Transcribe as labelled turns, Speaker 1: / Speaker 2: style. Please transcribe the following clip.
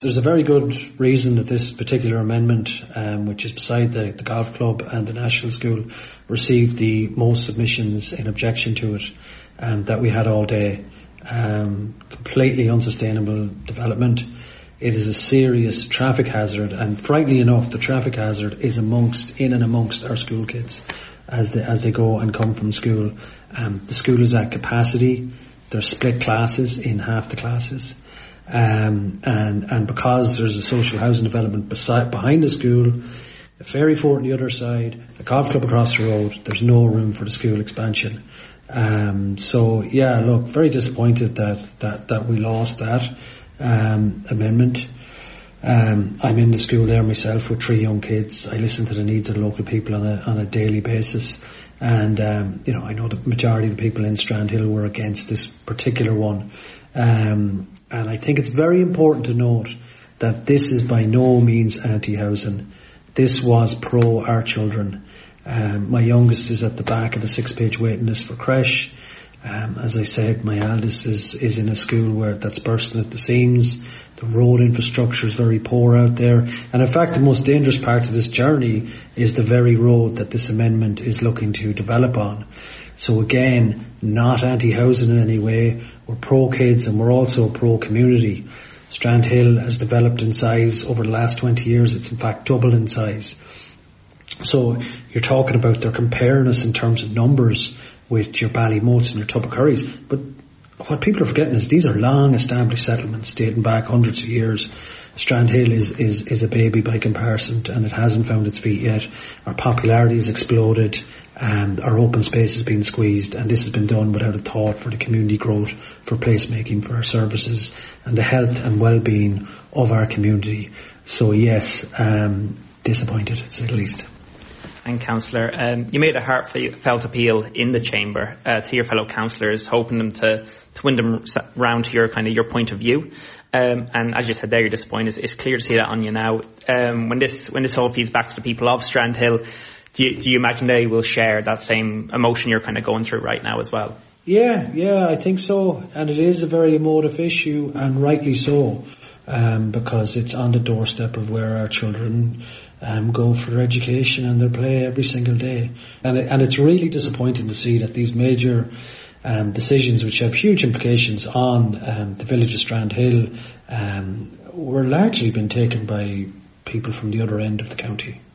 Speaker 1: There's a very good reason that this particular amendment, which is beside the golf club and the national school, received the most submissions in objection to it that we had all day. Completely unsustainable development. It is a serious traffic hazard, and frighteningly enough, the traffic hazard is in and amongst our school kids as they go and come from school. The school is at capacity. There's split classes in half the classes. And because there's a social housing development behind the school, a ferry fort on the other side, a golf club across the road, there's no room for the school expansion. Very disappointed that we lost that amendment. I'm in the school there myself with 3 young kids. I listen to the needs of the local people on a daily basis. And, I know the majority of the people in Strandhill were against this particular one. And I think it's very important to note that this is by no means anti-housing. This was pro our children. My youngest is at the back of a 6-page waiting list for creche. As I said, my eldest is in a school that's bursting at the seams. The road infrastructure is very poor out there. And in fact, the most dangerous part of this journey is the very road that this amendment is looking to develop on. So again, not anti-housing in any way. We're pro-kids and we're also pro-community. Strandhill has developed in size over the last 20 years. It's in fact doubled in size. So you're talking about they're comparing us in terms of numbers with your Ballymotes and your Tubbacurrys. But what people are forgetting is these are long established settlements dating back hundreds of years. Strandhill is a baby by comparison, and it hasn't found its feet yet. Our popularity has exploded and our open space has been squeezed, and this has been done without a thought for the community growth, for placemaking, for our services and the health and well-being of our community. So yes, disappointed to say the least.
Speaker 2: And Councillor, you made a heartfelt appeal in the chamber to your fellow councillors, hoping them to win them round to your point of view. And as you said there, you're disappointed. It's clear to see that on you now. When this all feeds back to the people of Strandhill, do you imagine they will share that same emotion you're kind of going through right now as well?
Speaker 1: Yeah, I think so. And it is a very emotive issue, and rightly so, because it's on the doorstep of where our children go for their education and their play every single day. And it's really disappointing to see that these major decisions, which have huge implications on the village of Strandhill, were largely been taken by people from the other end of the county.